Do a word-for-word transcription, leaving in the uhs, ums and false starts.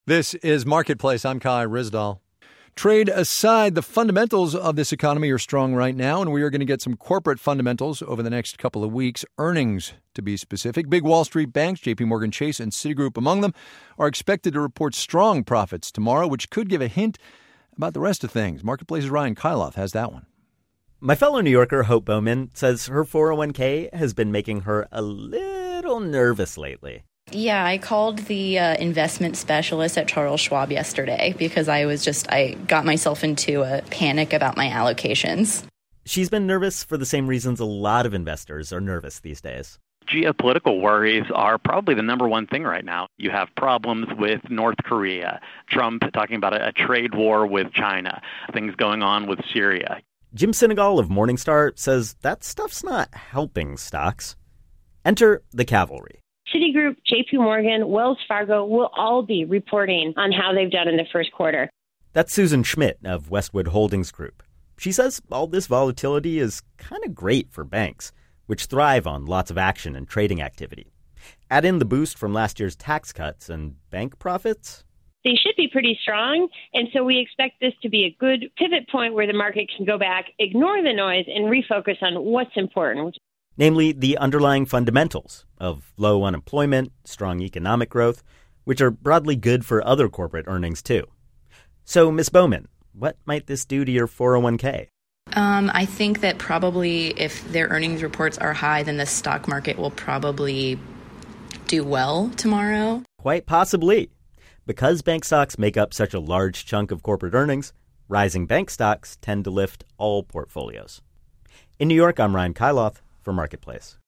This is Marketplace. I'm Kai Ryssdal. Trade aside, the fundamentals of this economy are strong right now, and we are going to get some corporate fundamentals over the next couple of weeks. Earnings, to be specific. Big Wall Street banks, J P Morgan Chase and Citigroup among them, are expected to report strong profits tomorrow, which could give a hint about the rest of things. Marketplace's Ryan Kailath has that one. My fellow New Yorker, Hope Bowman, says her four oh one k has been making her a little nervous lately. Yeah, I called the uh, investment specialist at Charles Schwab yesterday because I was just, I got myself into a panic about my allocations. She's been nervous for the same reasons a lot of investors are nervous these days. Geopolitical worries are probably the number one thing right now. You have problems with North Korea, Trump talking about a, a trade war with China, things going on with Syria. Jim Sinegal of Morningstar says that stuff's not helping stocks. Enter the cavalry. Citigroup, J P Morgan, Wells Fargo will all be reporting on how they've done in the first quarter. That's Susan Schmidt of Westwood Holdings Group. She says all this volatility is kind of great for banks, which thrive on lots of action and trading activity. Add in the boost from last year's tax cuts and bank profits. They should be pretty strong, and so we expect this to be a good pivot point where the market can go back, ignore the noise, and refocus on what's important. Namely, the underlying fundamentals of low unemployment, strong economic growth, which are broadly good for other corporate earnings, too. So, Miz Bowman, what might this do to your four oh one k? Um, I think that probably if their earnings reports are high, then the stock market will probably do well tomorrow. Quite possibly. Because bank stocks make up such a large chunk of corporate earnings, rising bank stocks tend to lift all portfolios. In New York, I'm Ryan Kailath for Marketplace.